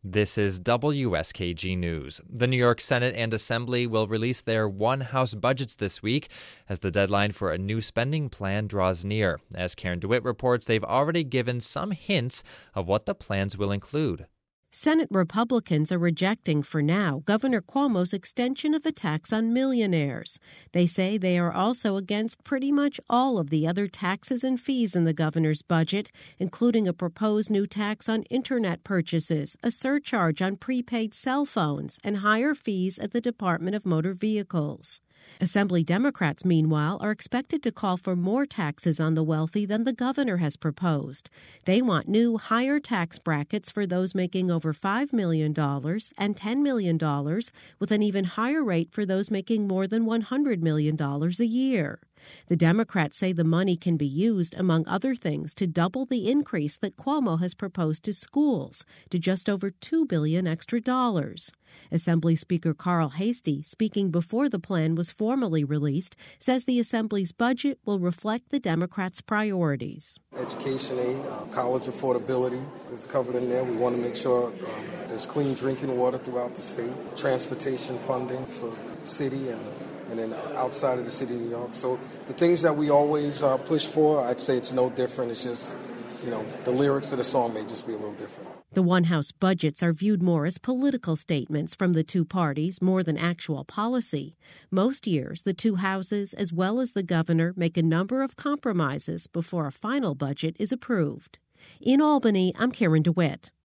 This is WSKG News. The New York Senate and Assembly will release their one-house budgets this week as the deadline for a new spending plan draws near. As Karen DeWitt reports, they've already given some hints of what the plans will include. Senate Republicans are rejecting, for now, Governor Cuomo's extension of the tax on millionaires. They say they are also against pretty much all of the other taxes and fees in the governor's budget, including a proposed new tax on Internet purchases, a surcharge on prepaid cell phones, and higher fees at the Department of Motor Vehicles. Assembly Democrats, meanwhile, are expected to call for more taxes on the wealthy than the governor has proposed. They want new, higher tax brackets for those making over $5 million and $10 million, with an even higher rate for those making more than $100 million a year. The Democrats say the money can be used, among other things, to double the increase that Cuomo has proposed to schools, to just over $2 billion extra dollars. Assembly Speaker Carl Heastie, speaking before the plan was formally released, says the Assembly's budget will reflect the Democrats' priorities. Education aid, college affordability is covered in there. We want to make sure there's clean drinking water throughout the state, transportation funding for the city and then outside of the city of New York. So the things that we always push for, I'd say it's no different. It's just, the lyrics of the song may just be a little different. The one-house budgets are viewed more as political statements from the two parties more than actual policy. Most years, the two houses, as well as the governor, make a number of compromises before a final budget is approved. In Albany, I'm Karen DeWitt.